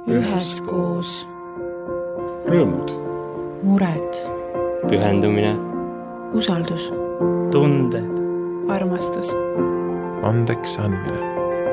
üheskoos. Rõõmud, Mured, pühendumine, usaldus, tunded, armastus, andeks andmine.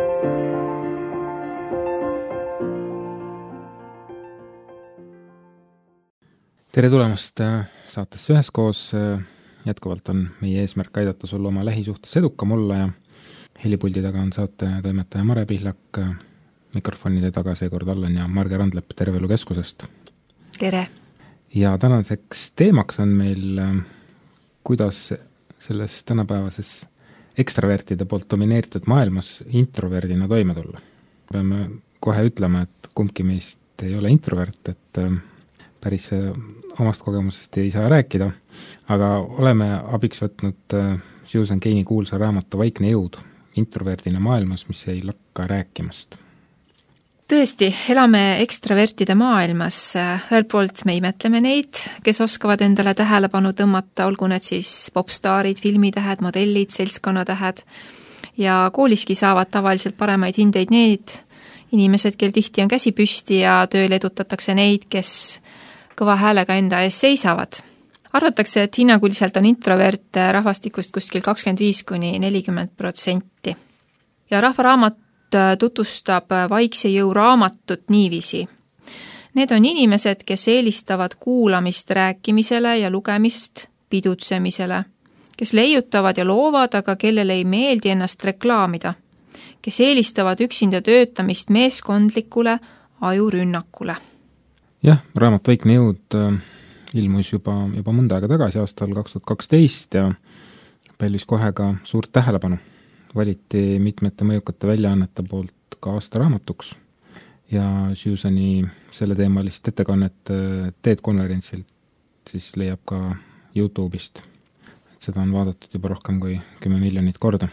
Tere tulemast saatesse üheskoos. Jätkuvalt on meie eesmärk aidata sul oma lähisuhtes edukam olla ja helipuldi taga on saate toimetaja Mare Pihlak, mikrofonide taga seekord Allan ja Marge Randlepp Terve Elu Keskusest. tere! Ja tänaseks teemaks on meil, kuidas selles tänapäevases ekstravertide poolt domineeritud maailmas introverdina toime tulla. Peame kohe ütlema, et kumbki meist ei ole introvert, et päris omast kogemusest ei saa rääkida, aga oleme abiks võtnud Susan Caini kuulsa raamatu Vaikne jõud introverdina maailmas, mis ei lakka rääkimast. Tõesti, elame ekstravertide maailmas. Ühelt poolt me imetleme neid, kes oskavad endale tähelepanu tõmmata, olgu need siis popstaarid, filmitähed, modellid, seltskonnatähed. Ja kooliski saavad tavaliselt paremaid hindeid need inimesed, kel tihti on käsi püsti ja tööl edutatakse neid, kes kõva häälega enda ees seisavad. Arvatakse, et hinnanguliselt on introvert rahvastikust kuskil 25–40%. Ja Rahvaraamat tutvustab Vaikse jõu raamatut niiviisi. Need on inimesed, kes eelistavad kuulamist rääkimisele ja lugemist pidutsemisele, kes leiutavad ja loovad, aga kellele ei meeldi ennast reklaamida, kes eelistavad üksinda töötamist meeskondlikule ajurünnakule. Jah, raamat Vaikne jõud ilmus juba mõnda aega tagasi aastal 2012 ja pälvis kohe ka suurt tähelepanu. Valiti mitmete mõjukate väljaannete poolt ka aastaraamatuks ja Susani selleteemalist ettekannet TED-konverentsilt siis leiab ka YouTube'ist. Seda on vaadatud juba rohkem kui 10 miljonit korda.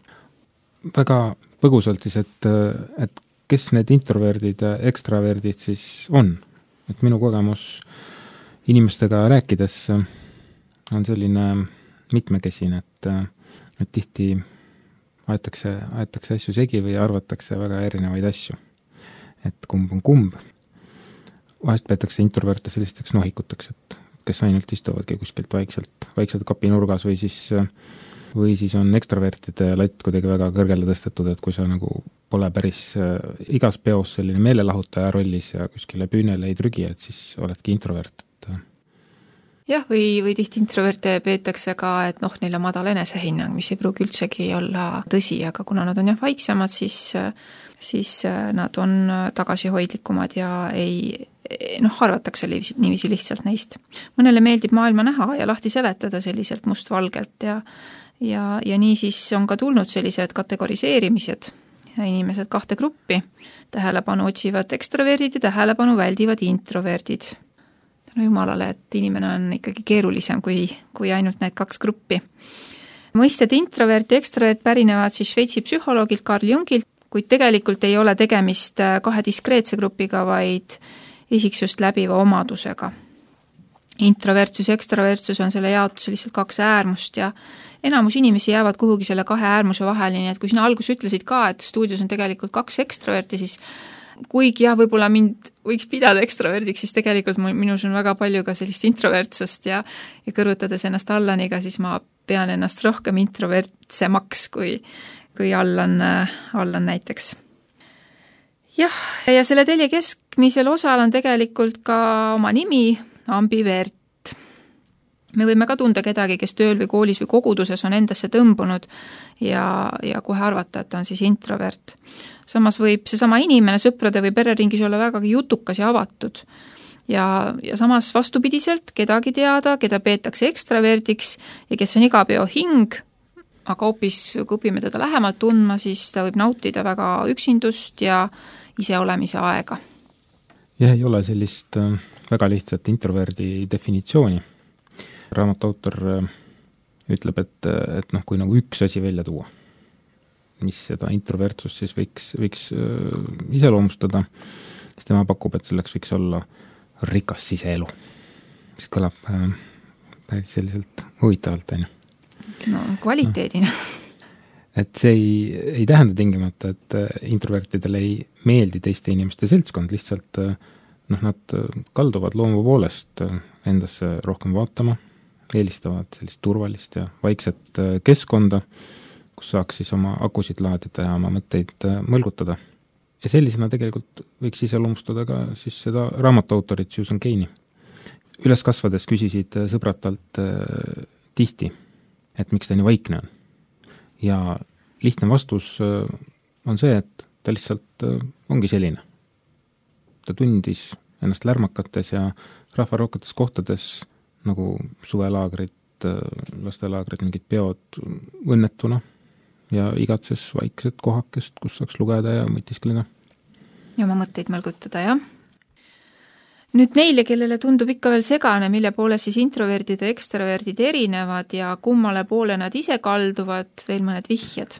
Väga põgusalt siis, et kes need introverdid ja ekstraverdid siis on? Et minu kogemus inimestega rääkides on selline mitmekesine, et tihti aetakse asju segi või arvatakse väga erinevaid asju. Et kumb on kumb. Vahest peetakse introverte sellisteks nohikuteks, et kes ainult istuvadki kuskilt vaikselt kapinurgas või siis on ekstravertide latt kuidagi väga kõrgele tõstetud, et kui sa nagu pole päris igas peos selline meelelahutaja rollis ja kuskile püünele ei trügi, et siis oledki introvert. Jah, või tihti introverte peetakse ka, et neil on madal enesehinnang, mis ei pruugi üldsegi olla tõsi, aga kuna nad on vaiksemad, siis nad on tagasihoidlikumad ja arvatakse niiviisi lihtsalt neist. Mõnele meeldib maailma näha ja lahti seletada selliselt mustvalgelt ja nii siis on ka tulnud sellised kategoriseerimised ja inimesed kahte gruppi. Tähelepanu otsivad ekstraverdid ja tähelepanu väldivad introverdid. Jumalale, et inimene on ikkagi keerulisem kui ainult need kaks gruppi. Mõisted introvert ja ekstravert pärinevad siis Šveitsi psühholoogilt Carl Jungilt, kuid tegelikult ei ole tegemist kahe diskreetse grupiga, vaid isiksust läbiva omadusega. Introvertsus ja ekstravertsus on selle jaotuse lihtsalt kaks äärmust ja enamus inimesi jäävad kuhugi selle kahe äärmuse vahel, nii et kui sina alguses ütlesid ka, et stuudios on tegelikult kaks ekstraverti, siis kuigi võib-olla mind võiks pidada ekstraverdiks, siis tegelikult minus on väga palju ka sellist introvertsust ja kõrvutades ennast Allaniga, siis ma pean ennast rohkem introvertsemaks kui Allan näiteks. Jah, ja selle telje keskmisel osal on tegelikult ka oma nimi ambivert. Me võime ka tunda kedagi, kes tööl või koolis või koguduses on endasse tõmbunud ja kohe arvata, et ta on siis introvert. Samas võib seesama inimene sõprade või pereringis olla väga jutukas ja avatud. Ja samas vastupidiselt kedagi teada, keda peetakse ekstraverdiks ja kes on igapeo hing, aga hoopis kui õpime teda lähemalt tundma, siis ta võib nautida väga üksindust ja iseolemise aega. Jah, ei ole sellist väga lihtsat introverdi definitsiooni. Raamatu autor ütleb, et kui nagu üks asi välja tuua, mis seda introvertsust siis võiks iseloomustada, siis tema pakub, et selleks võiks olla rikas siseelu. Mis kõlab päris selliselt huvitavalt. No kvaliteedina. et see ei tähenda tingimata, et introvertidele ei meeldi teiste inimeste seltskond, lihtsalt nad kalduvad loomu poolest endasse rohkem vaatama, eelistavad sellist turvalist ja vaikset keskkonda, kus saaks siis oma akusid laadida ja oma mõtteid mõlgutada. Ja sellisena tegelikult võiks iseloomustada ka siis seda raamatuautorit Susan Cain'i. Üles kasvades küsisid sõbrad talt tihti, et miks ta nii vaikne on. Ja lihtne vastus on see, et ta lihtsalt ongi selline. Ta tundis ennast lärmakates ja rahvarohketes kohtades nagu suvelaagrid, lastelaagrid, mingid peod õnnetuna ja igatses vaikset kohakest, kus saaks lugeda ja mõtiskleda. Ja oma mõtteid mõlgutada, jah. Nüüd neile, kellele tundub ikka veel segane, mille poole siis introverdid ja ekstroverdid erinevad ja kummale poole nad ise kalduvad, veel mõned vihjed.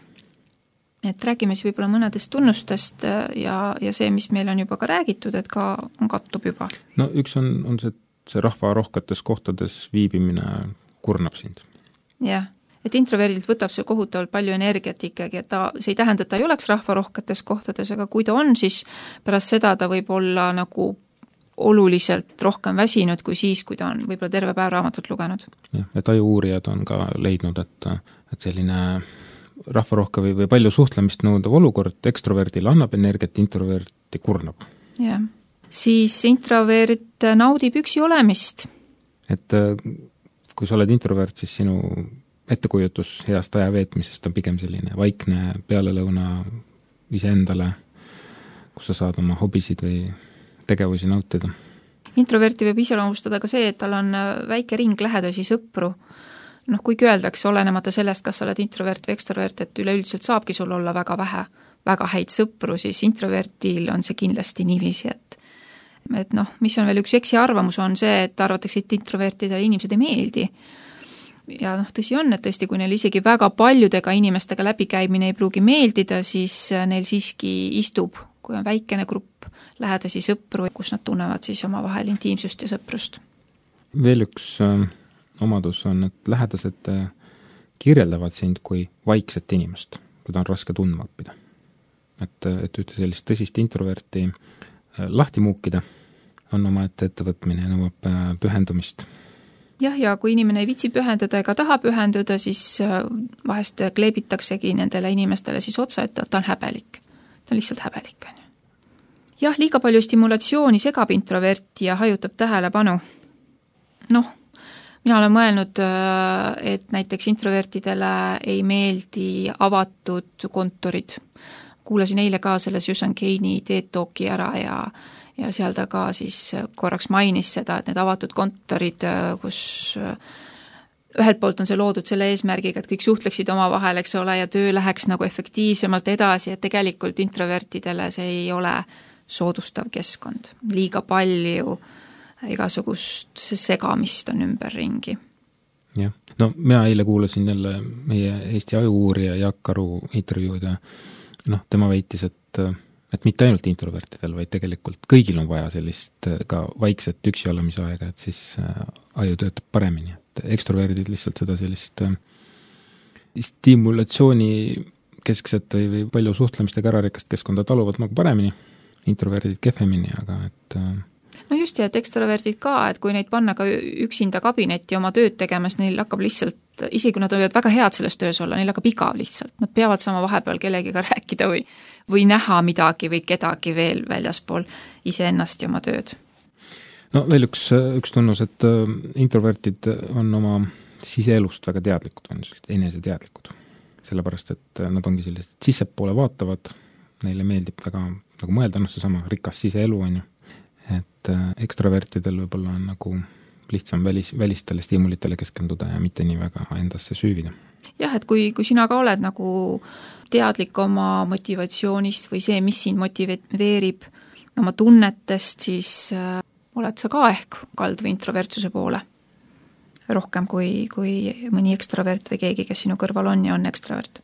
Et räägime siis võib-olla mõnedest tunnustest ja see, mis meil on juba ka räägitud, et ka on kattub juba. No üks on see rahvarohketes kohtades viibimine kurnab sind. Jah, et introverdilt võtab see kohutavalt palju energiat ikkagi, et see ei tähenda, et ta ei oleks rahvarohketes kohtades, aga kui ta on, siis pärast seda ta võib olla nagu oluliselt rohkem väsinud kui siis, kui ta on võib-olla terve päev raamatut lugenud. Jah, et ajuuurijad on ka leidnud, et selline rahvarohke või palju suhtlemist nõudav olukord ekstroverdile annab energiat, introverti kurnab. Jah. Siis introvert naudib üksi olemist. Et kui sa oled introvert, siis sinu ettekujutus heast aja veetmisest on pigem selline vaikne pealelõuna iseendale, kus sa saad oma hobisid või tegevusi nautida. Introverti võib iseloomustada ka see, et tal on väike ring lähedasi sõpru. Kuigi öeldakse, olenemata sellest, kas sa oled introvert või ekstrovert, et üleüldiselt saabki sul olla väga vähe, väga häid sõpru, siis introvertil on see kindlasti niiviisi, et mis on veel üks eksiarvamus on see, et arvatakse, et introvertidele inimesed ei meeldi. Ja tõsi on, et tõesti, kui neil isegi väga paljudega inimestega läbikäimine ei pruugi meeldida, siis neil siiski istub, kui on väikene grupp lähedasi sõpru, kus nad tunnevad siis oma vahel intiimsust ja sõprust. Veel üks omadus on, et lähedased kirjeldavad sind kui vaikset inimest, keda on raske tundma õppida. Et ühte sellist tõsist introverti lahti muukida on omaette ettevõtmine ja nõuab pühendumist. Jah, ja kui inimene ei vitsi pühendada ega taha pühenduda, siis vahest kleebitaksegi nendele inimestele siis otsa, et ta on häbelik. Ta on lihtsalt häbelik. Jah, liiga palju stimulatsiooni segab introverti ja hajutab tähelepanu. Mina olen mõelnud, et näiteks introvertidele ei meeldi avatud kontorid. Kuulasin eile ka selle Susan Cain'i TED Talki ära ja seal ta ka siis korraks mainis seda, et need avatud kontorid, kus ühelt poolt on see loodud selle eesmärgiga, et kõik suhtleksid oma vahel, eks ole, ja töö läheks nagu efektiivsemalt edasi, et tegelikult introvertidele see ei ole soodustav keskkond. Liiga palju igasugust segamist on ümberringi. Jah, mina eile kuulasin jälle meie Eesti ajuuurija Jaak Aru intervjuud ja tema väitis, et mitte ainult introvertidel, vaid tegelikult kõigil on vaja sellist ka vaikset üksi olemise aega, et siis aju töötab paremini. Et ekstroverdid lihtsalt seda sellist stimulatsiooni keskset või palju suhtlemistega ärarikast keskkonda taluvad nagu paremini, introverdid kehvemini, aga et just ja, et ekstroverdid ka, et kui neid panna ka üksinda kabinetti oma tööd tegemas, neil hakkab lihtsalt, isegi kui nad võivad väga head selles töös olla, neil hakkab igav lihtsalt. Nad peavad sama vahepeal kellegiga rääkida või näha midagi või kedagi veel väljaspool iseennast ja oma tööd. Veel üks tunnus, et introvertid on oma siseelust väga teadlikud, on eneseteadlikud. Sellepärast, et nad ongi sellised sissepoole vaatavad, neile meeldib väga nagu mõelda, seesama rikas siseelu on ju. Et ekstravertidel võib-olla on nagu lihtsam välistele stimulitele keskenduda ja mitte nii väga endasse süüvida. Jah, et kui sina ka oled nagu teadlik oma motivatsioonist või see, mis sind motiveerib oma tunnetest, siis oled sa ka ehk kaldu introvertsuse poole rohkem kui mõni ekstravert või keegi, kes sinu kõrval on ja on ekstravert.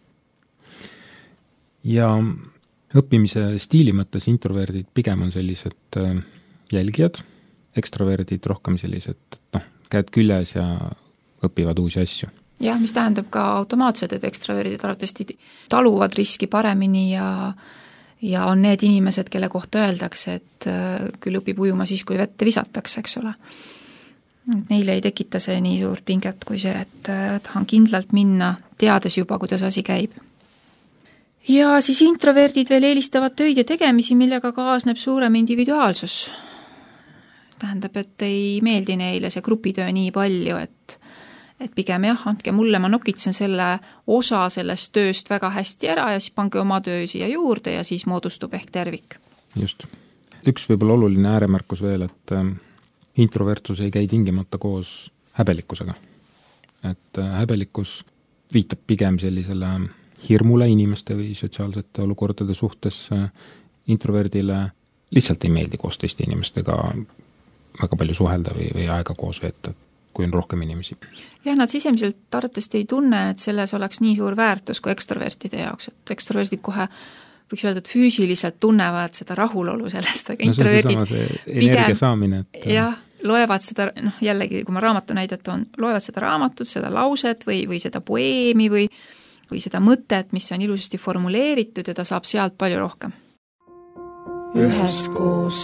Ja õppimise stiili mõttes introverdid pigem on sellised jälgijad, ekstraverdid rohkem sellised, käed küljes ja õpivad uusi asju. Jah, mis tähendab ka automaatselt, et ekstraverdid arvatavasti taluvad riski paremini ja on need inimesed, kelle kohta öeldakse, et küll õpib ujuma siis, kui vette visatakse, eks ole. Neile ei tekita see nii suur pinget kui see, et tahan kindlalt minna, teades juba, kuidas asi käib. Ja siis introverdid veel eelistavad töid ja tegemisi, millega kaasneb suurem individuaalsus. Tähendab, et ei meeldi neile see grupitöö nii palju, et pigem jah, andke mulle, ma nokitsen selle osa sellest tööst väga hästi ära ja siis pange oma töö siia juurde ja siis moodustub ehk tervik. Just. Üks võib-olla oluline ääremärkus veel, et introvertsus ei käi tingimata koos häbelikkusega. Et häbelikkus viitab pigem sellisele hirmule inimeste või sotsiaalsete olukordade suhtes. Introverdile lihtsalt ei meeldi koos teiste inimestega väga palju suhelda või aega koos veeta, kui on rohkem inimesi. Jah, nad sisemiselt arvatavasti ei tunne, et selles oleks nii suur väärtus kui ekstrovertide jaoks, et ekstroverdid kohe võiks öelda, et füüsiliselt tunnevad seda rahulolu sellest, aga introverdid energia saamine. Jah, loevad seda, jällegi, kui ma raamatu näidet on, loevad seda raamatut, seda lauset või seda poeemi või seda mõtet, mis on ilusasti formuleeritud ja ta saab sealt palju rohkem. Üheskoos.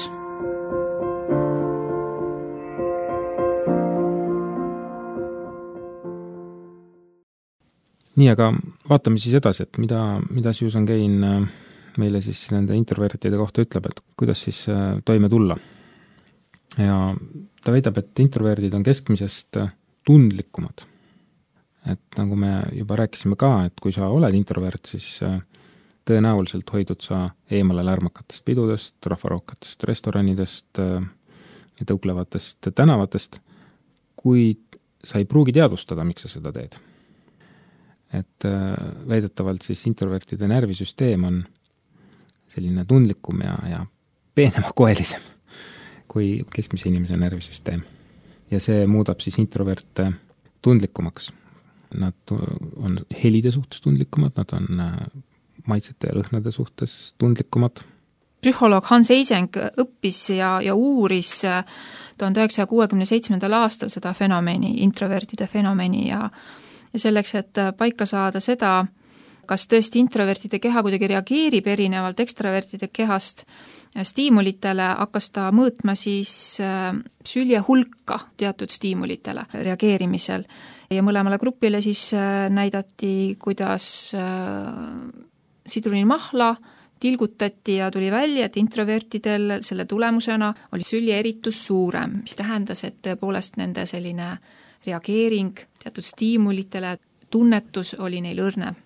Nii, aga vaatame siis edasi, et mida Susan Cain meile siis nende introvertide kohta ütleb, et kuidas siis toime tulla. Ja ta väidab, et introverdid on keskmisest tundlikumad. Et nagu me juba rääkisime ka, et kui sa oled introvert, siis tõenäoliselt hoidud sa eemale lärmakatest pidudest, rahvarohkatest restoranidest ja tõuklevatest tänavatest, kuid sa ei pruugi teadvustada, miks sa seda teed. Et väidetavalt siis introvertide närvisüsteem on selline tundlikum ja peenemakoelisem kui keskmise inimese närvisüsteem. Ja see muudab siis introverte tundlikumaks. Nad on helide suhtes tundlikumad, nad on maitsete ja lõhnade suhtes tundlikumad. Psühholoog Hans Eysenck õppis ja uuris 1967. aastal seda fenomeni, introvertide fenomeni ja selleks, et paika saada seda, kas tõesti introvertide keha kuidagi reageerib erinevalt ekstravertide kehast stiimulitele, hakkas ta mõõtma siis sülje hulka teatud stiimulitele reageerimisel. Ja mõlemale grupile siis näidati, kuidas sidrunimahla tilgutati ja tuli välja, et introvertidel selle tulemusena oli sülje eritus suurem, mis tähendas, et tõepoolest nende selline reageering teatud stiimulitele, tunnetus oli neil õrne.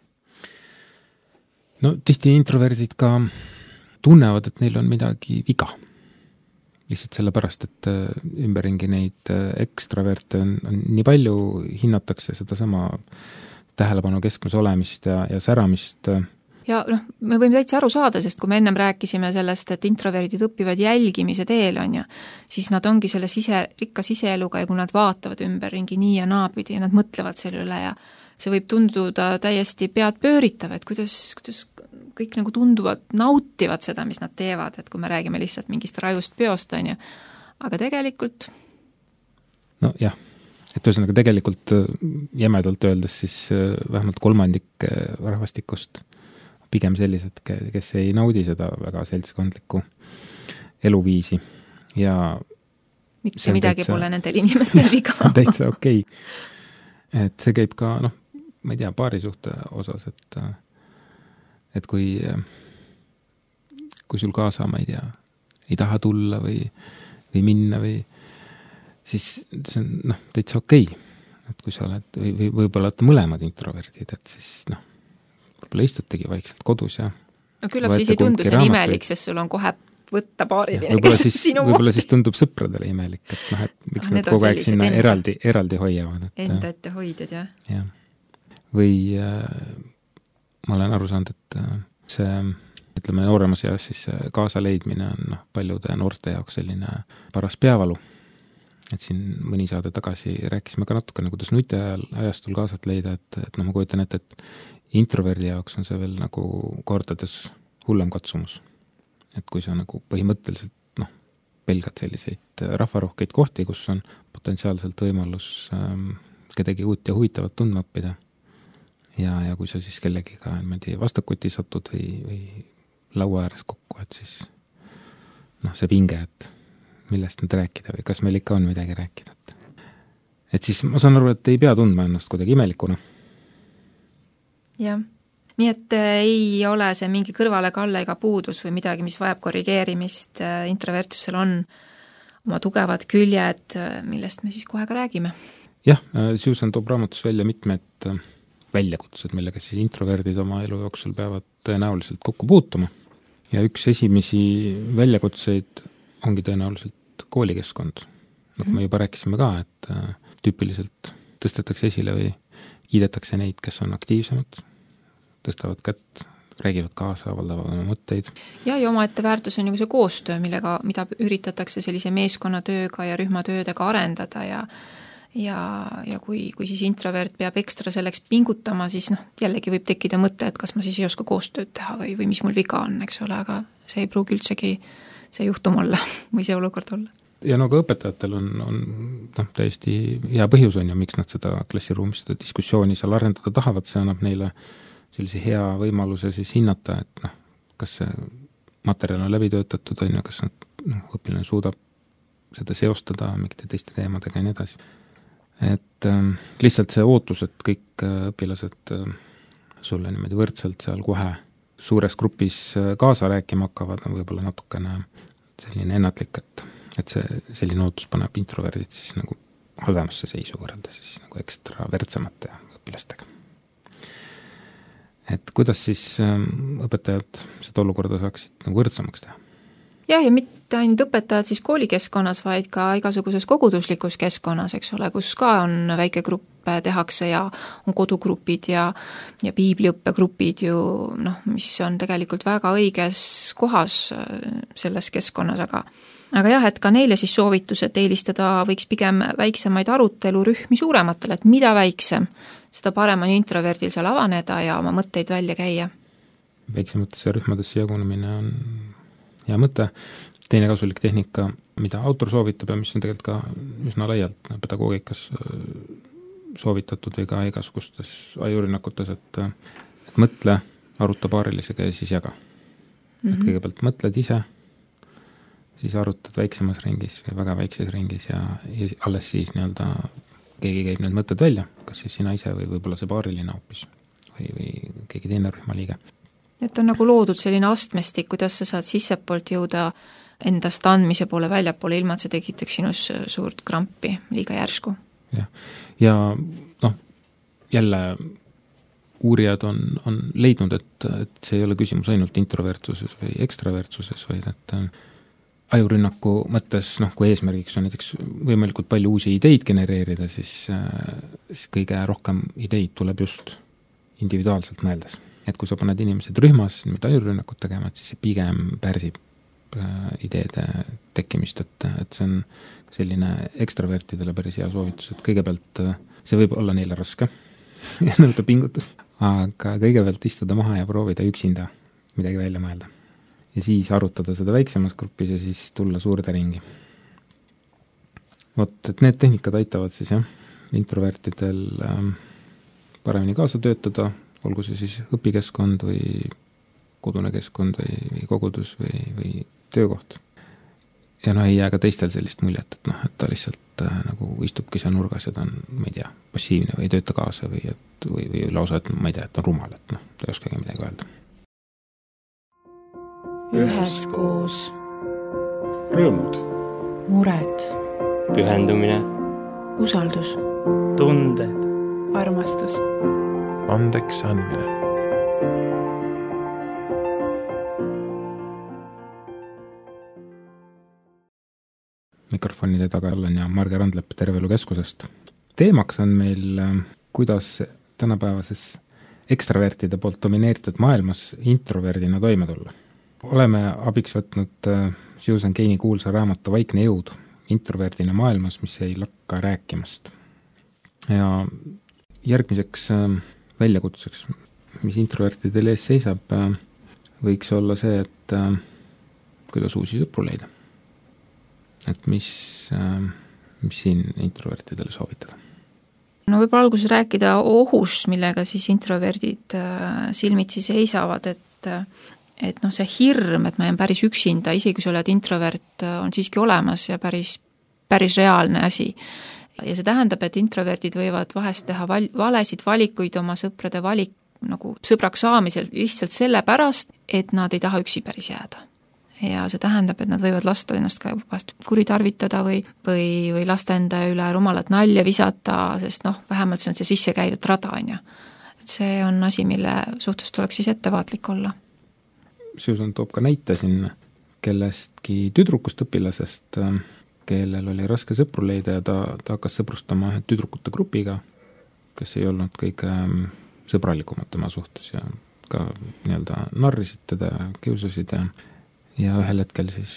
No tihti introverdid ka tunnevad, et neil on midagi viga. Lihtsalt sellepärast, et ümberringi neid ekstraverte on nii palju, hinnatakse seda sama tähelepanu keskmes olemist ja säramist. Ja me võime täitsa aru saada, sest kui me ennem rääkisime sellest, et introverdid õpivad jälgimise teel, siis nad ongi selle rikkas siseeluga ja kui nad vaatavad ümberringi nii ja naapidi ja nad mõtlevad selle üle ja see võib tunduda täiesti pead pööritav, et kuidas kõik nagu tunduvad, nautivad seda, mis nad teevad, et kui me räägime lihtsalt mingist rajust peost, aga tegelikult... No jah, et ühesõnaga tegelikult jämedalt öeldes siis vähemalt kolmandik rahvastikust pigem sellised, kes ei naudi seda väga seltskondlikku eluviisi ja mitte midagi pole nendel inimestel viga. See on täitsa okei. Et see käib ka, ma ei tea, paari suhte osas, et kui sul kaasa, ma ei tea, ei taha tulla või minna või siis see on täitsa okei. Et kui sa oled, või võib-olla olete mõlemad introverdid, et siis võib-olla istutegi vaikselt kodus ja küllap siis ei tundu see imelik, sest sul on kohe võtta paariline, kes sinu võib-olla siis tundub sõpradele imelik, et miks nad kogu aeg sinna eraldi hoiavad. Enda ette hoidjad, jah. Ja. Või ma olen aru saanud, et see, ütleme, nooremas eas siis kaasa leidmine on paljude noorte jaoks selline paras peavalu. Et siin mõni saade tagasi rääkisime ka natukene, kuidas nutiajastul kaasat leida, et ma kujutan ette, et introverdi jaoks on see veel nagu kordades hullem katsumus. Et kui sa nagu põhimõtteliselt pelgad selliseid rahvarohkeid kohti, kus on potentsiaalselt võimalus kedagi uut ja huvitavat tundma õppida. Ja kui sa siis kellegiga vastakuti satud või laua ääres kokku, et siis see pinge, et millest nüüd rääkida või kas meil ikka on midagi rääkida. Et siis ma saan aru, et ei pea tundma ennast kuidagi imelikuna. Jah, nii et ei ole see mingi kõrvalekalle ega puudus või midagi, mis vajab korrigeerimist. Introvertsusel on oma tugevad küljed, millest me siis kohe ka räägime. Jah, Susan toob raamatus välja mitmed väljakutsed, millega siis introverdid oma elu jooksul peavad tõenäoliselt kokku puutuma. Ja üks esimesi väljakutseid ongi tõenäoliselt koolikeskkond. Nagu me juba rääkisime ka, et tüüpiliselt tõstetakse esile või kiidetakse neid, kes on aktiivsemad, tõstavad kätt, räägivad kaasa, avaldavad oma mõtteid. Ja omaette väärtus on ju see koostöö, mida üritatakse sellise meeskonnatööga ja rühmatöödega arendada ja kui siis introvert peab ekstra selleks pingutama, siis jällegi võib tekkida mõte, et kas ma siis ei oska koostööd teha või mis mul viga on, eks ole, aga see ei pruugi üldsegi see juhtum olla või see olukord olla. Ja ka õpetajatel on täiesti hea põhjus on ju, miks nad seda klassiruumis, seda diskussiooni seal arendada tahavad, see annab neile sellise hea võimaluse siis hinnata, et kas see materjal on läbi töötatud, on ju, kas õpilane suudab seda seostada mingite teiste teemadega ja nii edasi. Et lihtsalt see ootus, et kõik õpilased sulle niimoodi võrdselt seal kohe suures grupis kaasa rääkima hakkavad, on võib-olla natukene selline ennatlik, et see selline ootus paneb introverdid siis nagu halvemasse seisu võrrelda siis nagu ekstravertsemate õpilastega. Et kuidas siis õpetajad seda olukorda saaksid nagu võrdsamaks teha? Ja mitte ainult õpetajad siis koolikeskkonnas, vaid ka igasuguses koguduslikus keskkonnas, eks ole, kus ka on väike grupp tehakse ja on kodugrupid ja piibliõppegrupid ju, mis on tegelikult väga õiges kohas selles keskkonnas, aga jah, et ka neile siis soovitus, et eelistada võiks pigem väiksemaid arutelurühmi suurematele, et mida väiksem, seda parem on introverdil seal avaneda ja oma mõtteid välja käia. Väiksematesse rühmadesse jagunemine on hea mõte. Teine kasulik tehnika, mida autor soovitab ja mis on tegelikult ka üsna laialt pedagoogikas soovitatud või ka igasugustes ajurünnakutes, et mõtle, aruta paarilisega ja siis jaga. Et kõigepealt mõtled ise, siis arutad väiksemas ringis või väga väikses ringis ja alles siis keegi käib need mõtted välja, kas siis sina ise või võib-olla see paariline hoopis või keegi teine rühmaliige. Et on nagu loodud selline astmestik, kuidas sa saad sissepoolt jõuda endast andmise poole väljapoole, ilma et see tekitaks sinus suurt krampi liiga järsku. Ja jälle uurijad on leidnud, et see ei ole küsimus ainult introvertsuses või ekstravertsuses, vaid et ajurünnaku mõttes, kui eesmärgiks on näiteks võimalikult palju uusi ideid genereerida, siis kõige rohkem ideid tuleb just individuaalselt mõeldes. Et kui sa paned inimesed rühmas, mida ajurünnakut tegema, et siis see pigem pärsib ideede tekkimist, et see on selline ekstravertidele päris hea soovitus, et kõigepealt see võib olla neile raske ja nõuda pingutust, aga kõigepealt istuda maha ja proovida üksinda midagi välja mõelda. Ja siis arutada seda väiksemas grupis ja siis tulla suurde ringi. Et need tehnikad aitavad siis introvertidel paremini kaasa töötada, olgu see siis õpikeskkond või kodune keskkond või kogudus või töökoht. Ja ei jää ka teistel sellist muljet, et ta lihtsalt nagu istubki seal nurgas ja ta on, ma ei tea, passiivne või ei tööta kaasa või lausa, et ma ei tea, et ta on rumal, et ta ei oskagi midagi öelda. Üheskoos. Rõõmud. Mured. Pühendumine. Usaldus. Tunded. Armastus. Andeks andmine. Mikrofonide taga olen ja Marge Randlepp Terveelu Keskusest. Teemaks on meil, kuidas tänapäevases ekstravertide poolt domineeritud maailmas introverdina toime tulla. Oleme abiks võtnud Susan Caini kuulsa raamatu Vaikne jõud introverdina maailmas, mis ei lakka rääkimast. Ja järgmiseks väljakutseks, mis introvertidel ees seisab, võiks olla see, et kuidas uusi sõpru leida. Et mis siin introvertidele soovitada? no võib alguses rääkida ohust, millega siis introverdid silmitsi seisavad, et noh, see hirm, et ma jään päris üksinda, isegi kui sa oled introvert, on siiski olemas ja päris reaalne asi. Ja see tähendab, et introverdid võivad vahest teha valesid valikuid oma sõprade nagu sõbraks saamisel lihtsalt sellepärast, et nad ei taha üksi päris jääda. Ja see tähendab, et nad võivad lasta ennast ka vahest kuritarvitada või lasta enda üle rumalat nalja visata, sest noh, vähemalt see on see sisse käidud rada, on ju. Et see on asi, mille suhtes tuleks siis ettevaatlik olla. Susan toob ka näite siin kellestki tüdrukust õpilasest, kellel oli raske sõpru leida ja ta hakkas sõbrustama ühe tüdrukute grupiga, kes ei olnud kõige sõbralikumad tema suhtes ja ka nii-öelda narrisid teda ja kiusasid ja ühel hetkel siis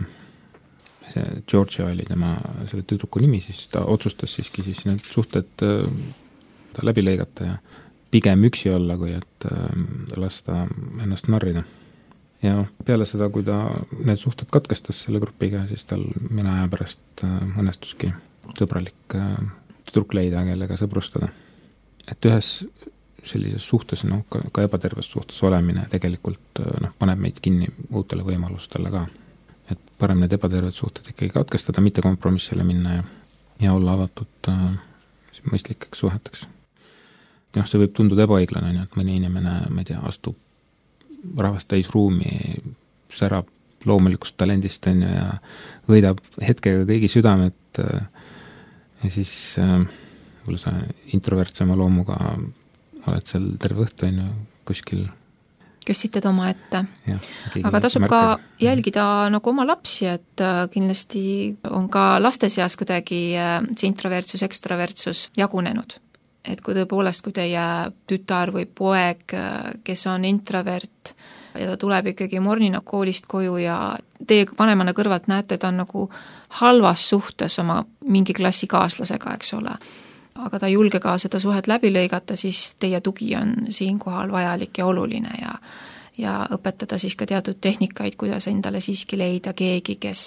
see Georgia oli tema selle tüdruku nimi, siis ta otsustas siiski siis need suhted ta läbi lõigata ja pigem üksi olla, kui et lasta ennast narrida. Ja peale seda, kui ta need suhted katkestas selle grupiga, siis tal mõne aja pärast õnnestuski sõbralik tüdruk leida, kellega sõbrustada. Et ühes sellises suhtes, ka ebaterves suhtes olemine tegelikult paneb meid kinni uutele võimalustele ka. Et parem need ebaterved suhted ikkagi katkestada, mitte kompromissile minna ja olla avatud mõistlikeks suheteks. See võib tunduda ebaõiglane, et mõni inimene, ma ei tea, astub rahvast täis ruumi, särab loomulikust talendist ja võidab hetkega kõigi südamet ja siis võib-olla sa introvertsema loomuga oled seal terve õhtu kuskil. Kössitad oma ette. Aga tasub ka jälgida nagu oma lapsi, et kindlasti on ka laste seas kuidagi see introvertsus, ekstravertsus jagunenud. Et kui tõepoolest, kui teie tütar või poeg, kes on introvert ja ta tuleb ikkagi mornina koolist koju ja teie vanemana kõrvalt näete, ta on nagu halvas suhtes oma mingi klassikaaslasega, eks ole. Aga ta ei julge ka seda suhet läbi lõigata, siis teie tugi on siinkohal vajalik ja oluline ja õpetada siis ka teatud tehnikaid, kuidas endale siiski leida keegi, kes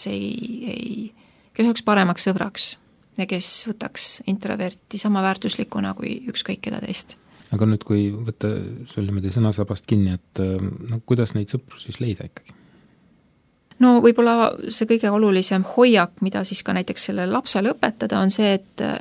oleks paremaks sõbraks ja kes võtaks introverti sama väärtuslikuna kui ükskõik keda teist. Aga nüüd, kui võtta sul niimoodi sõnasabast kinni, et kuidas neid sõpru siis leida ikkagi? No võib-olla see kõige olulisem hoiak, mida siis ka näiteks selle lapsele õpetada, on see,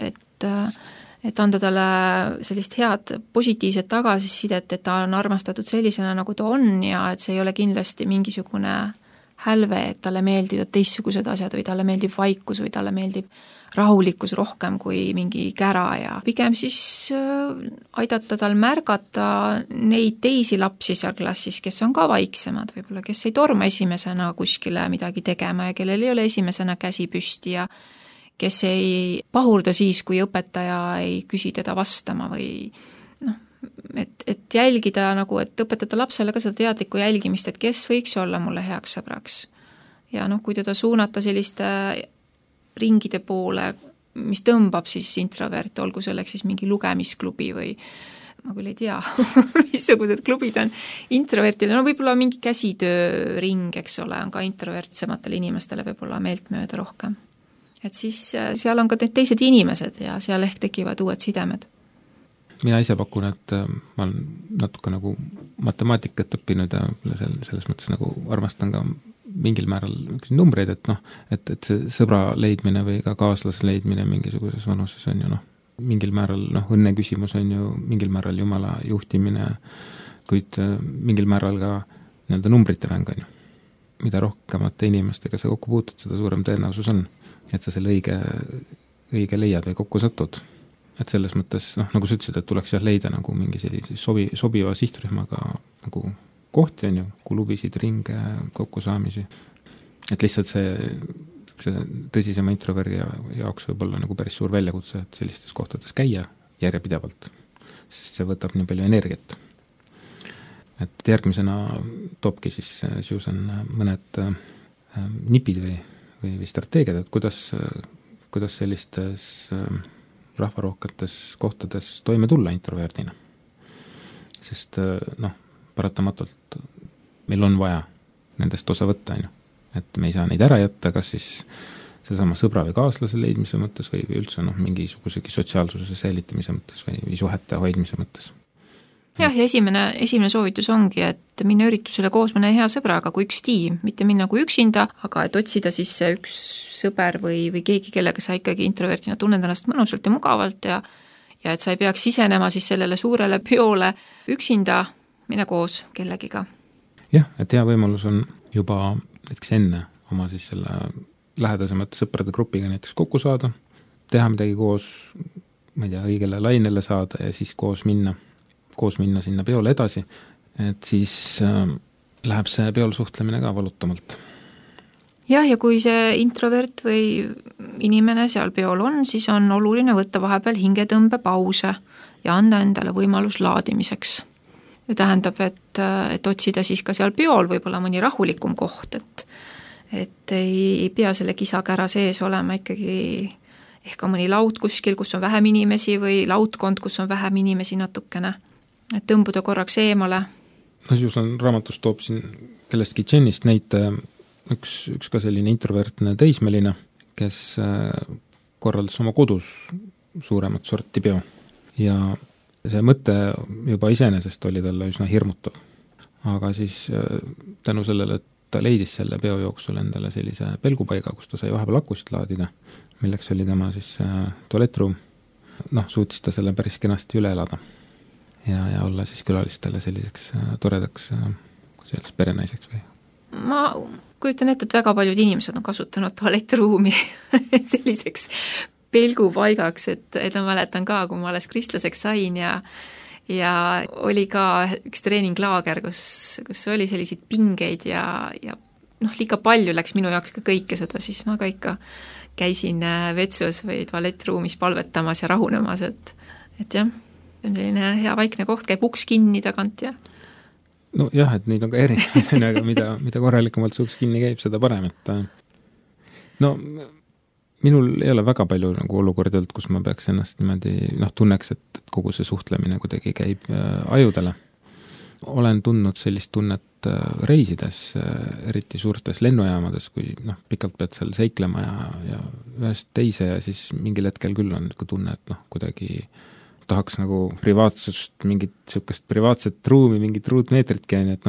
et anda talle sellist head positiivset tagasisidet, et ta on armastatud sellisena, nagu ta on ja et see ei ole kindlasti mingisugune hälve, et talle meeldivad teistsugused asjad või talle meeldib vaikus või talle meeldib rahulikkus rohkem kui mingi kära ja pigem siis aidata tal märgata neid teisi lapsi seal klassis, kes on ka vaiksemad, võib-olla kes ei torma esimesena kuskile midagi tegema ja kellel ei ole esimesena käsi püsti ja kes ei pahurda siis, kui õpetaja ei küsi teda vastama või et jälgida nagu, et õpetada lapsele ka seda teadlikku jälgimist, et kes võiks olla mulle heaks sõbraks. Ja kui teda suunata selliste ringide poole, mis tõmbab siis introvert, olgu selleks siis mingi lugemisklubi või ma küll ei tea, missugused klubid on introvertile, võib-olla mingi käsitööring, eks ole, on ka introvertsematele inimestele võib-olla meeltmööda rohkem. Et siis seal on ka teised inimesed ja seal ehk tekivad uued sidemed. Mina ise pakun, et ma olen natuke nagu matemaatikat õppinud ja selles mõttes nagu armastan ka mingil määral numbreid, et see sõbra leidmine või ka kaaslase leidmine mingisuguses vanuses on ju mingil määral õnne küsimus on ju mingil määral Jumala juhtimine, kuid mingil määral ka nii-öelda numbrite mäng on ju. Mida rohkemate inimestega sa kokku puutud, seda suurem tõenäosus on, et sa selle õige leiad või kokku satud. Et selles mõttes, nagu sa ütlesid, et tuleks leida nagu mingi sellise sobiva sihtrühmaga nagu kohti on ju, klubisid, ringe, kokkusaamisi. Et lihtsalt see tõsisema introverdi jaoks võib olla nagu päris suur väljakutse, et sellistes kohtades käia järjepidevalt, sest see võtab nii palju energiat. Et järgmisena toobki siis Susan mõned nipid või strateegiad, et kuidas sellistes rahvarohketes kohtades toime tulla introverdina. Sest paratamatult meil on vaja nendest osa võtta, et me ei saa neid ära jätta, kas siis sellesama sõbra või kaaslase leidmise mõttes või üldse mingisugusegi sotsiaalsuse säilitamise mõttes või suhete hoidmise mõttes. Jah, ja esimene soovitus ongi, et minna üritusele koos mõne hea sõbraga kui üks tiim, mitte minna kui üksinda, aga et otsida siis see üks sõber või keegi, kellega sa ikkagi introvertina tunned ennast mõnusalt ja mugavalt ja et sa ei peaks sisenema siis sellele suurele peole üksinda, mine koos kellegiga. Jah, et hea võimalus on juba näiteks enne oma siis selle lähedasemate sõprade grupiga näiteks kokku saada, teha midagi koos, ma ei tea, õigele lainele saada ja siis koos minna sinna peole edasi, et siis läheb see peol suhtlemine ka valutamalt. Jah, ja kui see introvert või inimene seal peol on, siis on oluline võtta vahepeal hingetõmbepause ja anda endale võimalus laadimiseks. Ja tähendab, et otsida siis ka seal peol võib-olla mõni rahulikum koht, et ei pea selle kisakära sees olema ikkagi ehk ka mõni laud kuskil, kus on vähem inimesi või laudkond, kus on vähem inimesi natukene, et tõmbuda korraks eemale. Just on raamatus toob siin kellestki Jennist näite üks ka selline introvertne teismeline, kes korraldas oma kodus suuremat sorti peo. Ja see mõte juba iseenesest oli talle üsna hirmutav. Aga siis tänu sellele, et ta leidis selle peo jooksul endale sellise pelgupaiga, kus ta sai vahepeal akusid laadida, milleks oli tema siis tualettruum, suutis ta selle päris kenasti üle elada. Ja olla siis külalistele selliseks toredaks, kuidas öeldes, perenaiseks või? Ma kujutan ette, et väga paljud inimesed on kasutanud tualettruumi selliseks pelgupaigaks, et ma mäletan ka, kui ma alles kristlaseks sain ja oli ka üks treeninglaager, kus oli selliseid pingeid ja liiga palju läks minu jaoks ka kõike seda, siis ma ka ikka käisin vetsus või tualettruumis palvetamas ja rahunemas, et jah, see on selline hea vaikne koht, käib uks kinni tagant ja jah, et neid on ka erinevaid, aga mida korralikumalt see uks kinni käib, seda parem, et minul ei ole väga palju olukordi olnud, kus ma peaks ennast niimoodi, tunneks, et kogu see suhtlemine kuidagi käib ajudele. Olen tundnud sellist tunnet reisides, eriti suurtes lennujaamades, kui pikalt pead seal seiklema ja ühest teise ja siis mingil hetkel küll on tunne, et kuidagi tahaks privaatsust, mingit sihukest privaatset ruumi, mingit ruutmeetritki, et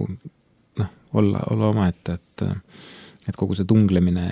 olla oma ette, et kogu see tunglemine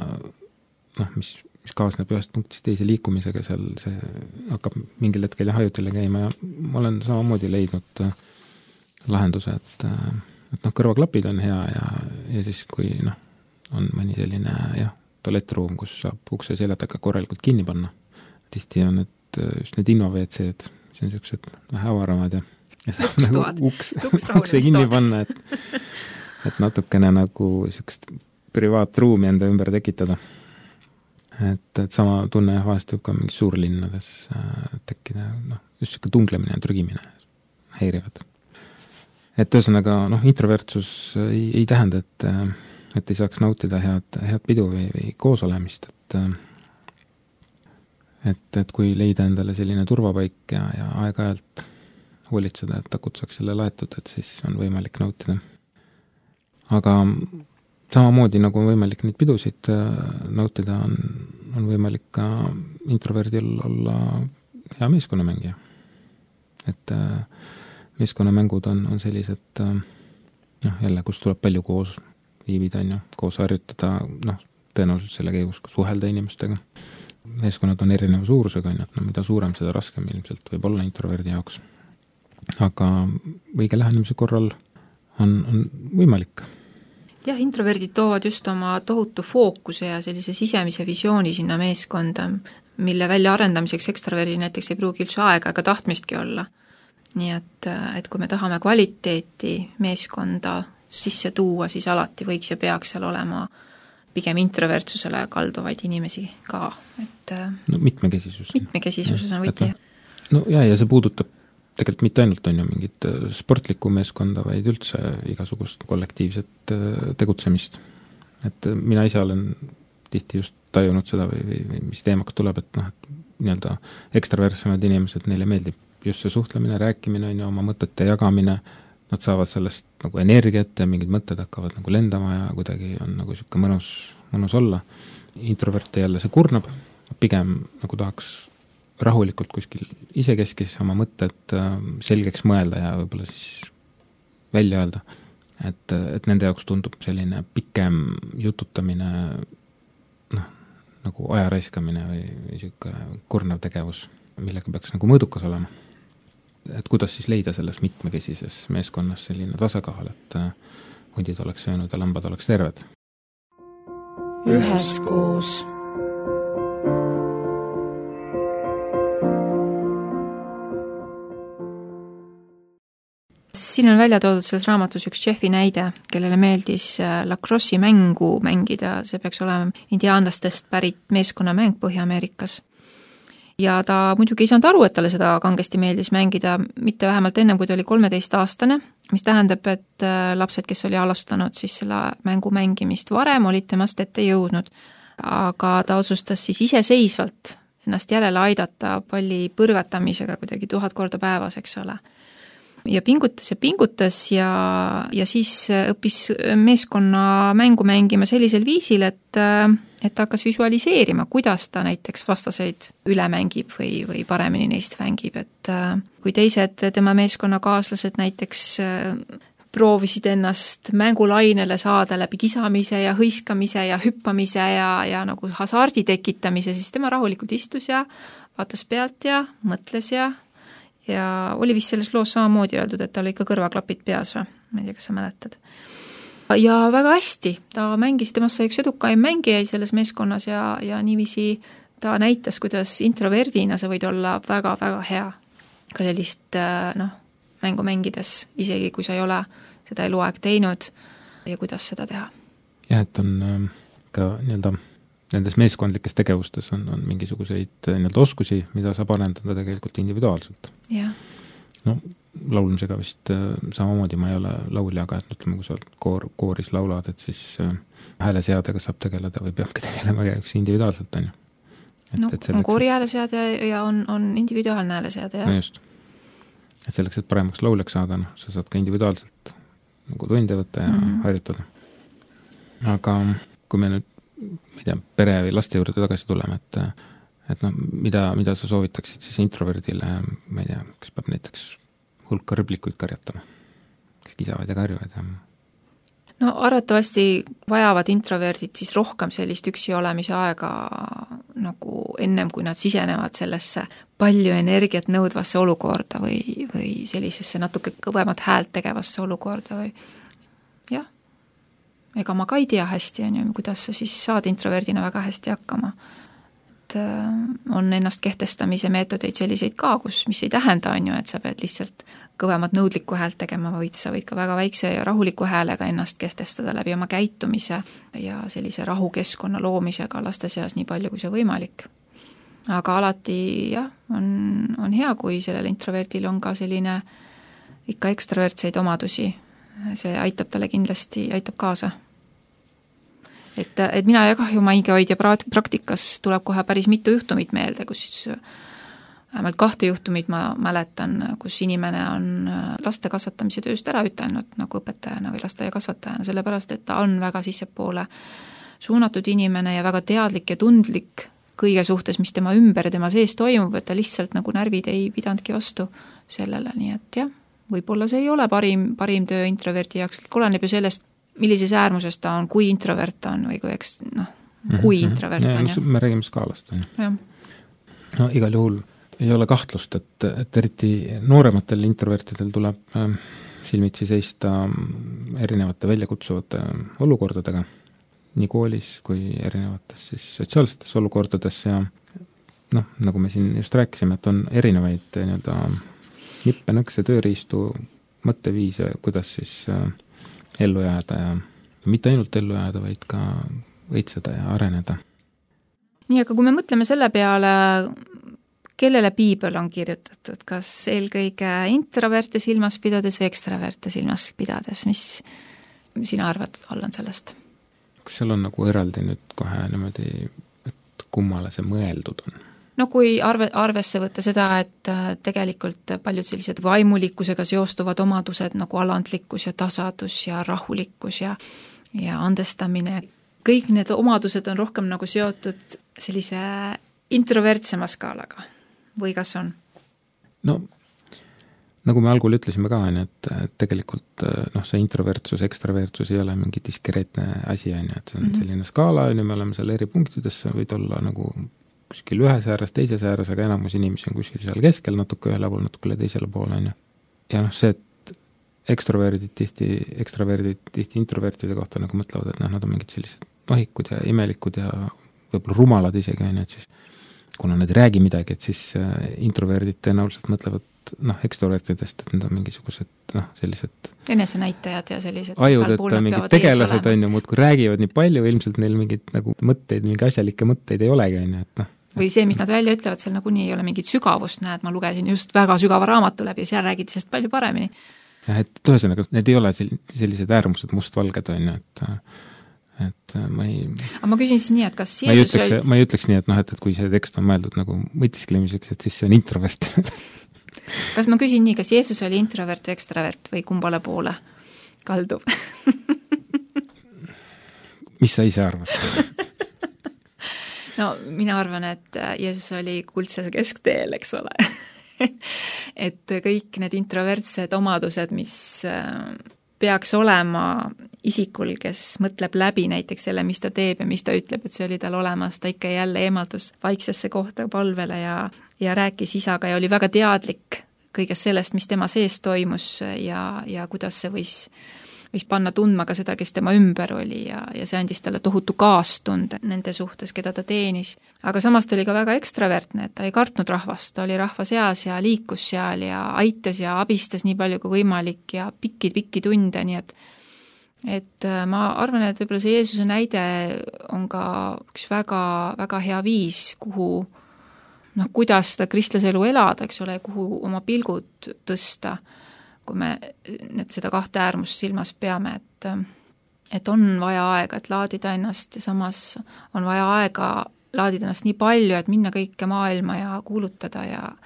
ja mis kaasneb ühest punktist teise liikumisega seal, see hakkab mingil hetkel hajutele käima ja ma olen samamoodi leidnud lahenduse, et kõrvaklapid on hea ja siis kui on mõni selline tualettruum, kus saab ukse selja taga korralikult kinni panna. Tihti on just need innoveetseed, mis on siuksed vähe avaramad ja saab ukse kinni panna, et natukene siukest privaatruumi enda ümber tekitada. Et sama tunne vahest võib ka mingis suurlinnades tekkida, just siuke tunglemine ja trügimine häirivad. Et ühesõnaga, introvertsus ei tähenda, et ei saaks nautida head pidu või koosolemist, et kui leida endale selline turvapaik ja aeg-ajalt hoolitseda, et akut saaks selle laetud, et siis on võimalik nautida. Aga samamoodi nagu on võimalik neid pidusid nautida, on võimalik ka introverdil olla hea meeskonnamängija. Et meeskonnamängud on sellised, jälle, kus tuleb palju koos viibida, koos harjutada, tõenäoliselt selle käigus suhelda inimestega. Meeskonnad on erineva suurusega, et mida suurem, seda raskem ilmselt võib olla introverdi jaoks. Aga õige lähenemise korral on võimalik. Jah, introverdid toovad just oma tohutu fookuse ja sellise sisemise visiooni sinna meeskonda, mille välja arendamiseks ekstraverdi näiteks ei pruugi üldse aega ega tahtmistki olla. Nii et kui me tahame kvaliteeti meeskonda sisse tuua, siis alati võiks ja peaks seal olema pigem introvertsusele kalduvaid inimesi ka. Mitmekesisuses on võti. Ja see puudutab tegelikult mitte ainult on ju mingit sportlikku meeskonda, vaid üldse igasugust kollektiivset tegutsemist. Et mina ise olen tihti just tajunud seda või mis teemaks tuleb, et ekstravertsemad inimesed, neile meeldib just see suhtlemine, rääkimine, oma mõtete jagamine, nad saavad sellest energiat ja mingid mõtted hakkavad lendama ja kuidagi on siuke mõnus olla. introverte jälle see kurnab, pigem nagu tahaks rahulikult kuskil isekeskis oma mõtted selgeks mõelda ja võib-olla siis välja öelda, et nende jaoks tundub selline pikem jututamine nagu aja raiskamine või niisugune kurnav tegevus, millega peaks nagu mõõdukas olema. Et kuidas siis leida selles mitmekesises meeskonnas selline tasakaal, et hundid oleks söönud ja lambad oleks terved. Üheskoos. Siin on välja toodud selles raamatus üks Jeffi näide, kellele meeldis lacrosse'i mängu mängida, see peaks olema indiaanlastest pärit meeskonnamäng Põhja-Ameerikas. Ja ta muidugi ei saanud aru, et talle seda kangesti meeldis mängida, mitte vähemalt ennem, kui ta oli 13-aastane, mis tähendab, et lapsed, kes oli alustanud siis selle mängu mängimist varem, olid temast ette jõudnud. Aga ta otsustas siis iseseisvalt ennast järele aidata palli põrgatamisega kuidagi 1000 korda päevas, eks ole. Ja pingutas ja siis õppis meeskonna mängu mängima sellisel viisil, et ta hakkas visualiseerima, kuidas ta näiteks vastaseid üle mängib või paremini neist mängib, et kui teised tema meeskonnakaaslased näiteks proovisid ennast mängulainele saada läbi kisamise ja hõiskamise ja hüppamise ja nagu hasardi tekitamise, siis tema rahulikult istus ja vaatas pealt ja mõtles ja oli vist selles loos samamoodi öeldud, et tal ikka kõrvaklapid peas või, ma ei tea, kas sa mäletad. Ja väga hästi, ta mängis, temast sai üks edukaim mängijai selles meeskonnas ja niiviisi ta näitas, kuidas introverdina sa võid olla väga-väga hea. Ka sellist mängu mängides, isegi kui sa ei ole seda eluaeg teinud ja kuidas seda teha. Jah, et on ka nii-öelda nendes meeskondlikes tegevustes on mingisuguseid oskusi, mida saab arendada tegelikult individuaalselt. Ja. No, laulmisega vist samamoodi ma ei ole laulja, aga et ütleme, kui sa kooris laulad, et siis hääleseadega saab tegeleda või peabki tegelema üks individuaalselt, on ju. On koori hääleseade ja on individuaalne hääleseade, jah. No just. Et selleks, et paremaks lauljaks saada, sa saad ka individuaalselt nagu tunde võtta ja harjutada. Aga kui me nüüd ma ei tea, pere või laste juurde tagasi tuleme, et mida sa soovitaksid siis introverdile, ma ei tea, kes peab näiteks hulka rõblikuid karjatama, kes kisavad ja karjuvad ja... No arvatavasti vajavad introverdid siis rohkem sellist üksi olemise aega nagu ennem, kui nad sisenevad sellesse palju energiat nõudvasse olukorda või sellisesse natuke kõvemat häält tegevasse olukorda või jah. Ega ma ka ei tea hästi, kuidas sa siis saad introverdina väga hästi hakkama. Et on ennast kehtestamise meetodeid selliseid ka, mis ei tähenda, et sa pead lihtsalt kõvemat nõudlikku häält tegema, vaid sa võid ka väga väikse ja rahuliku häälega ennast kehtestada läbi oma käitumise ja sellise rahukeskkonna loomisega laste seas nii palju, kui see võimalik. Aga alati jah, on hea, kui sellel introverdil on ka selline ikka ekstravertseid omadusi. See aitab talle kindlasti, aitab kaasa. Et mina ja kahju maigehoidja praktikas tuleb kohe päris mitu juhtumit meelde, kus vähemalt 2 juhtumit ma mäletan, kus inimene on laste kasvatamise tööst ära ütelnud nagu õpetajana või lasteaia kasvatajana, sellepärast, et ta on väga sissepoole suunatud inimene ja väga teadlik ja tundlik kõige suhtes, mis tema ümber ja tema sees toimub, et ta lihtsalt nagu närvid ei pidandki vastu sellele, nii et jah. Võib-olla see ei ole parim töö introverti jaoks, oleneb ju sellest, millises äärmuses ta on, kui introvert on või kui introvert on. Me räägime skaalast. No, igal juhul ei ole kahtlust, et eriti noorematel introvertidel tuleb silmitsi seista erinevate väljakutsuvate olukordadega, nii koolis kui erinevates siis sotsiaalsetes olukordades ja nagu me siin just rääkisime, et on erinevaid nippe, nõkse, tööriistu, mõtteviise, kuidas siis ellu jääda ja mitte ainult ellu jääda, vaid ka õitseda ja areneda. Nii, aga kui me mõtleme selle peale, kellele piibel on kirjutatud, kas eelkõige introverte silmas pidades või ekstraverte silmas pidades, mis sina arvad, Allan, sellest? Kas seal on nagu eraldi nüüd kohe niimoodi, et kummale see mõeldud on? No kui arvesse võtta seda, et tegelikult paljud sellised vaimulikkusega seostuvad omadused nagu alandlikkus ja tasadus ja rahulikkus ja andestamine kõik need omadused on rohkem nagu seotud sellise introvertsema skaalaga või kas on? No nagu me algul ütlesime ka, et tegelikult see introvertsus, ekstravertsus ei ole mingi diskreetne asi, et see on selline skaala, me oleme seal eri punktidesse, võid olla nagu kuskil ühes ääres, teises ääres, aga enamus inimesi on kuskil seal keskel, natuke ühele poole, natuke teisele poole, ja see, et ekstravertid tihti introvertide kohta nagu mõtlevad, et nad on mingid sellised vahikud ja imelikud ja võib-olla rumalad isegi, et siis kuna nad ei räägi midagi, et siis introverdid tõenäoliselt mõtlevad ekstrovertidest, et need on mingisugused sellised enesenäitajad ja sellised ajud, et mingid tegelased on ju muudkui räägivad nii palju, ilmselt neil mingid nagu mõtteid, mingi asjalikke mõtteid ei olegi, et või see, mis nad välja ütlevad, seal nagunii ei ole mingit sügavust, näed, ma lugesin just väga sügava raamatu läbi, seal räägiti sellest palju paremini. Jah, et ühesõnaga, need ei ole sellised äärmused mustvalged, on ju, et ma ei... Aga ma küsin siis nii, et kas Jeesus ma ei ütleks nii, et kui see tekst on mõeldud nagu mõtisklemiseks, et siis see on introvert. Kas ma küsin nii, kas Jeesus oli introvert või ekstravert või kumbale poole kaldub? Mis sa ise arvad? No mina arvan, et Jeesus oli kuldsel keskteel, eks ole. Et kõik need introvertsed omadused, mis peaks olema isikul, kes mõtleb läbi näiteks selle, mis ta teeb ja mis ta ütleb, et see oli tal olemas, ta ikka jälle eemaldus vaiksesse kohta palvele ja rääkis isaga ja oli väga teadlik kõigest sellest, mis tema sees toimus ja kuidas see võis panna tundma ka seda, kes tema ümber oli ja see andis talle tohutu kaastunde nende suhtes, keda ta teenis. Aga samas ta oli ka väga ekstravertne, et ta ei kartnud rahvast, ta oli rahva seas ja liikus seal ja aitas ja abistas nii palju kui võimalik ja pikki tunde, nii et ma arvan, et võib-olla see Jeesuse näide on ka üks väga, väga hea viis, kuhu kuidas seda kristlase elu elada, eks ole, kuhu oma pilgud tõsta, kui me seda kahte äärmust silmas peame, et on vaja aega, et laadida ennast ja samas on vaja aega laadida ennast nii palju, et minna kõike maailma ja kuulutada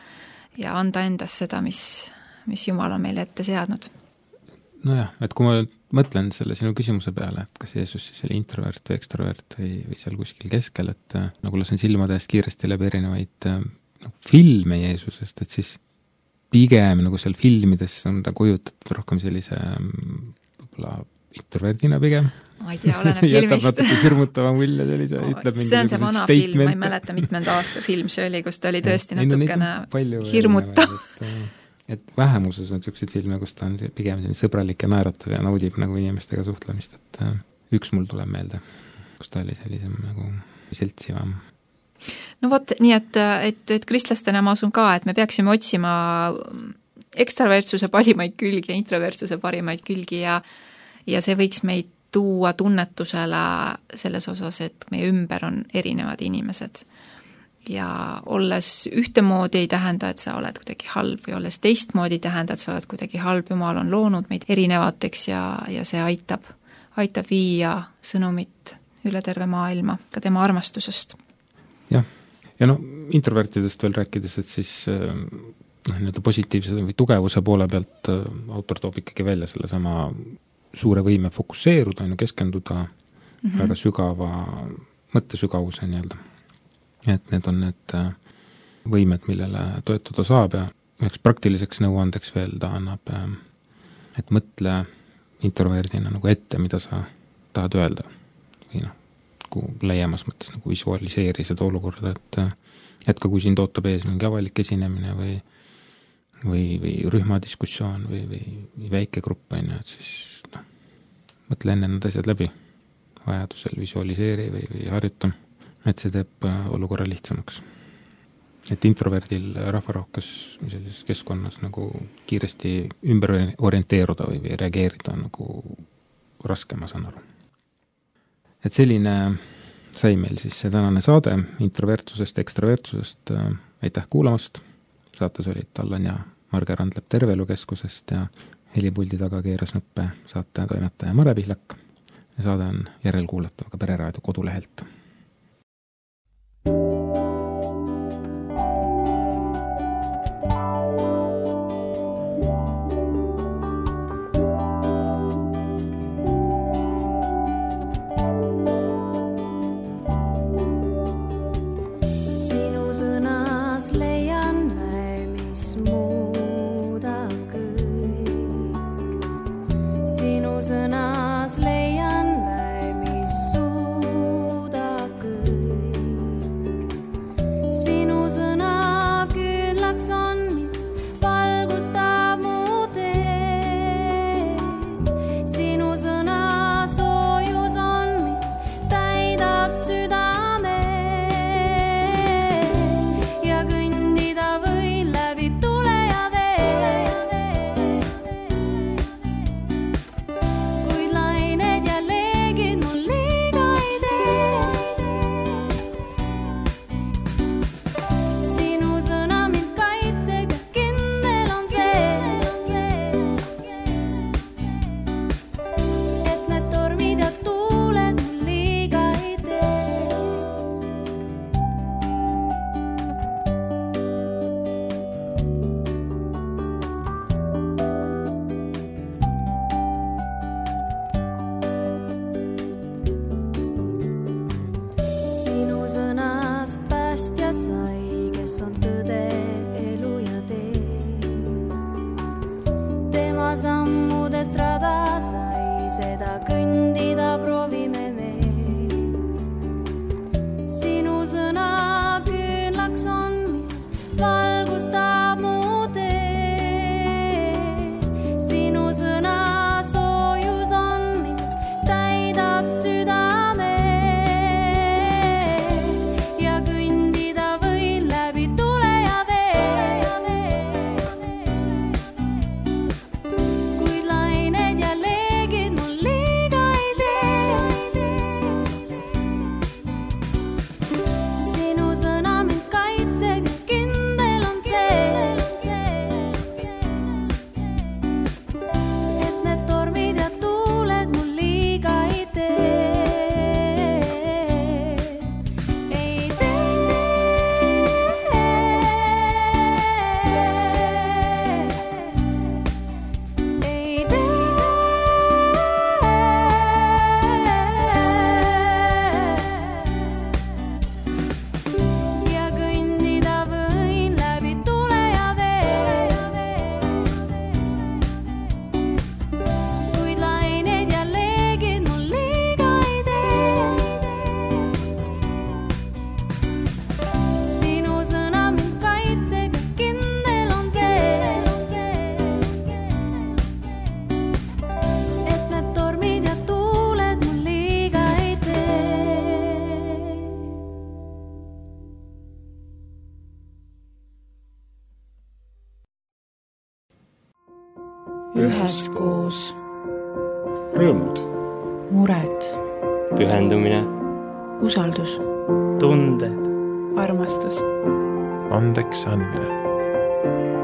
ja anda endast seda, mis Jumal on meile ette seadnud. Nojah, et kui ma mõtlen selle sinu küsimuse peale, et kas Jeesus siis oli introvert või ekstrovert või seal kuskil keskel, et nagu lasen silmade eest kiiresti läbi erinevaid filme Jeesusest, et siis pigem nagu seal filmides on ta kujutatud rohkem sellise võib-olla introverdina pigem. Ma ei tea, oleneb filmist. Jätab natuke hirmutava mulje sellise, ütleb see on see vana statement. Film, ma ei mäleta mitmenda aasta film see oli, kus ta oli tõesti natukene hirmutav. Et vähemuses on selliseid filme, kus ta on pigem sõbralik ja naeratav ja naudib nagu inimestega suhtlemist, et üks mul tuleb meelde, kus ta oli sellisem nagu seltsivam. No vot, nii et kristlastena ma usun ka, et me peaksime otsima ekstravertsuse parimaid külgi ja introvertsuse parimaid külgi ja see võiks meid tuua tunnetusele selles osas, et meie ümber on erinevad inimesed. Ja olles ühtemoodi ei tähenda, et sa oled kuidagi halb või olles teistmoodi ei tähenda, et sa oled kuidagi halb, Jumal on loonud meid erinevateks ja see aitab viia sõnumit üle terve maailma, ka tema armastusest. Jah, ja introvertidest veel rääkides, et siis nii-öelda positiivse või tugevuse poole pealt autor toob ikkagi välja selle sama suure võime fokusseeruda, keskenduda väga sügava mõttesügavuse nii-öelda. Et need on need võimed, millele toetuda saab ja üheks praktiliseks nõuandeks veel ta annab, et mõtle introverdina nagu ette, mida sa tahad öelda või laiemas mõttes nagu visualiseeri seda olukorda, et ka kui sind ootab ees mingi avalik esinemine või rühmadiskussioon või väike grupp, et siis mõtle enne need asjad läbi, vajadusel visualiseeri või harjuta, et see teeb olukorra lihtsamaks. Et introverdil rahvarohkes sellises keskkonnas nagu kiiresti ümber orienteeruda või reageerida nagu raske, ma saan aru. Et selline sai meil siis see tänane saade introvertsusest, ekstravertsusest. Aitäh kuulamast. Saates olid Allan ja Marge Randlep Terveelukeskusest ja helipuldi taga keeras nuppe saate toimetaja Mare Pihlak. Ja saade on järelkuulatav ka Pereraadio kodulehelt. sinu sõnast päästja sai, kes on tõde, elu ja tee. Tema sammudest rada sai, seda kõndida proovime me. Sinu sõna küünlaks on, mis valgustab mu tee. Sinu sõna soojus on, mis täidab südame. Ja kõndida võin läbi tule ja vee. Kuid lained ja leegid mul liiga ei tee. Sinu sõna mind kaitseb ja kindel on see, et need tormid ja tuuled mul liiga ei tee. Ei tee. Ei tee. Ja kõndida võin läbi tule ja vee. Kuid lained ja leegid mul liiga ei tee. Sinu sõna mind kaitseb ja kindel on see, et need tormid ja tuuled mul liiga ei tee. üheskoos, Rõõmud. mured, pühendumine, usaldus, tunded, armastus, Andeks andmine.